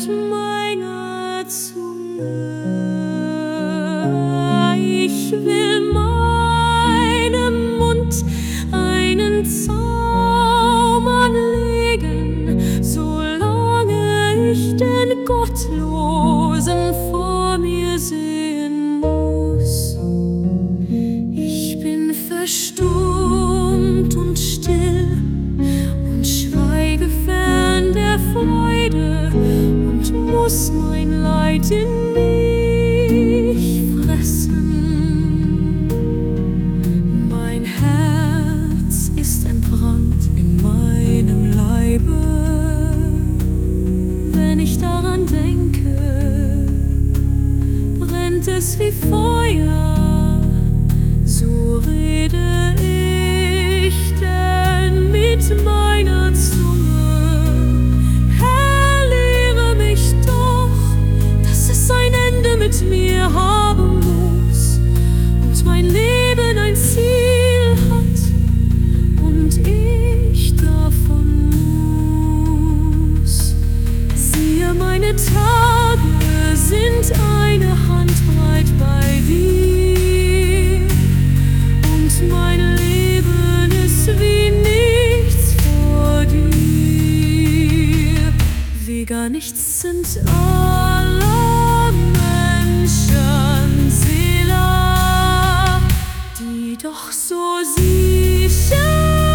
mit meiner Zunge. Ich will meinem Mund einen Zaum anlegen, solange ich den Gottlosen vor mir sehen muss. Ich bin verstummt und still und schweige fern der Freude und muss mein Leid in mich fressen. Mein Herz ist entbrannt in meinem Leibe, wenn ich daran denke, brennt es wie Feuer, so rede ich denn mit meiner Zunge. Herr, lehre mich doch, dass es ein Ende mit mir haben muss und mein Leben ein Ziel hat und ich davon muss. Siehe, meine Tage sind eine Handbreit bei dir und mein Leben ist wie nichts vor dir. Wie gar nichts sind alle Menschen Seele, die doch so sicher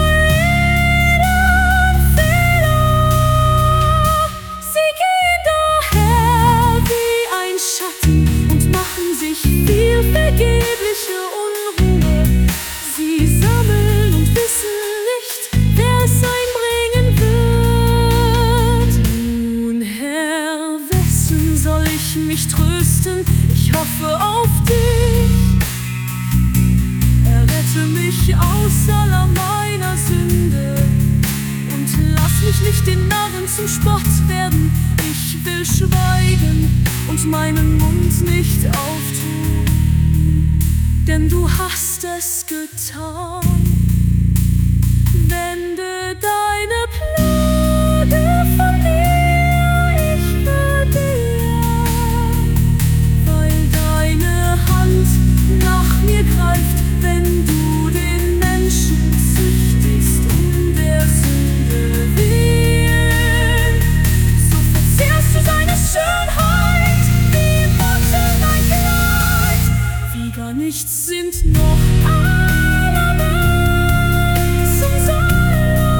jeden Fehler. Sie gehen daher wie ein Schatten und machen sich viel vergebliche Unruhe. Sie sammeln und wissen nicht, wer es einbringen wird. Nun, Herr, wessen soll ich mich trösten? Ich hoffe auf dich. Errette mich aus aller meiner Sünde und lass mich nicht den Narren zum Spott werden. Ich will schweigen und meinen Mund nicht auftun, denn du hast es getan. Wende deine Plage von mir, ich vergehe, weil deine Hand nach mir greift, wenn du den Menschen züchtigst der Sünde willen. So verzehrst du seine Schönheit wie Motten ein Kleid. Wie gar nichts sind noch alle Menschen Seele.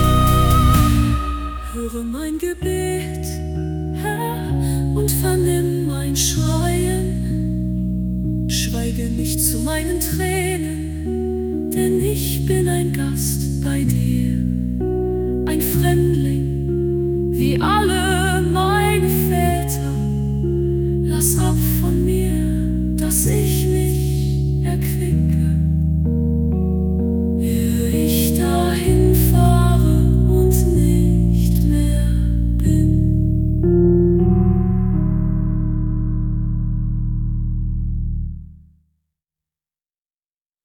Höre mein Gebet, Herr, und vernimm mein Schreien. Schweige nicht zu meinen Tränen, denn ich bin ein Gast bei dir.